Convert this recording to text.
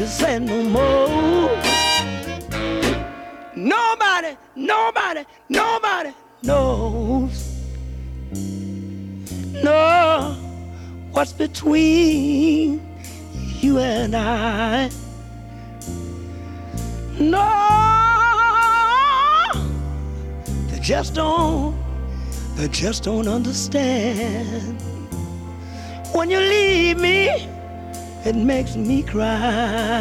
Say no more. Nobody, nobody, nobody knows. No, what's between you and I? No, they just don't understand. When you leave me, it makes me cry.